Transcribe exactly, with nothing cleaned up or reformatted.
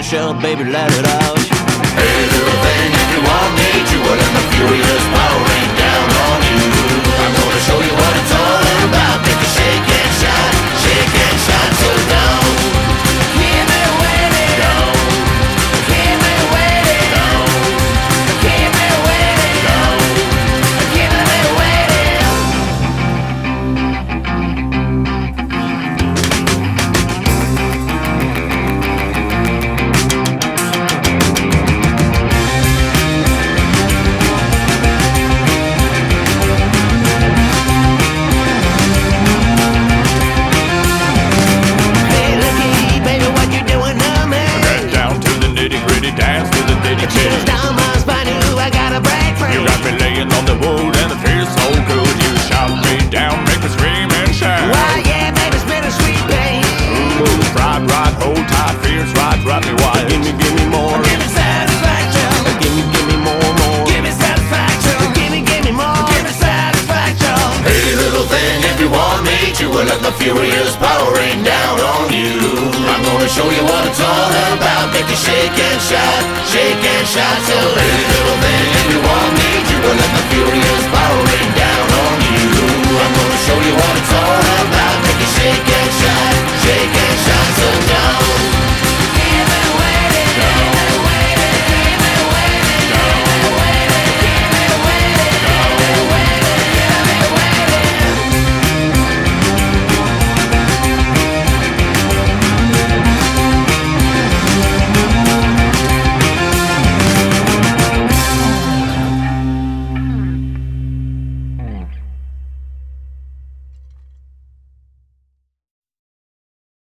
shell, baby, let it out. Hey, little thing, if you want me to, well, let my furious power rain down on you. I'm gonna show you what it's all about. Make a shake and shine, shake and shine, so down. Keep me waiting. Down, Keep me waiting. down, Keep me waiting. down. Keep me waiting. Hey, looky, baby, what you doing now, man? Get down to the nitty gritty, dance to the nitty Chills gritty. down my spine, ooh, I got a break free. You got me laying on the wood and it feels so good. You shout me down, make me scream and shout. Why, yeah, baby, it's been a sweet pain. Ooh, ride, ride, hold tight, feels right, drive me wild. Give me, give me more. Give me satisfaction. Give me, give me more, more. Give me satisfaction. Give me, give me more. Give me satisfaction. Hey, little thing, if you want me to, well, let my furious power rain down on you. I'm gonna show you what it's all about. Make you shake and shout, shake and shout. So hey,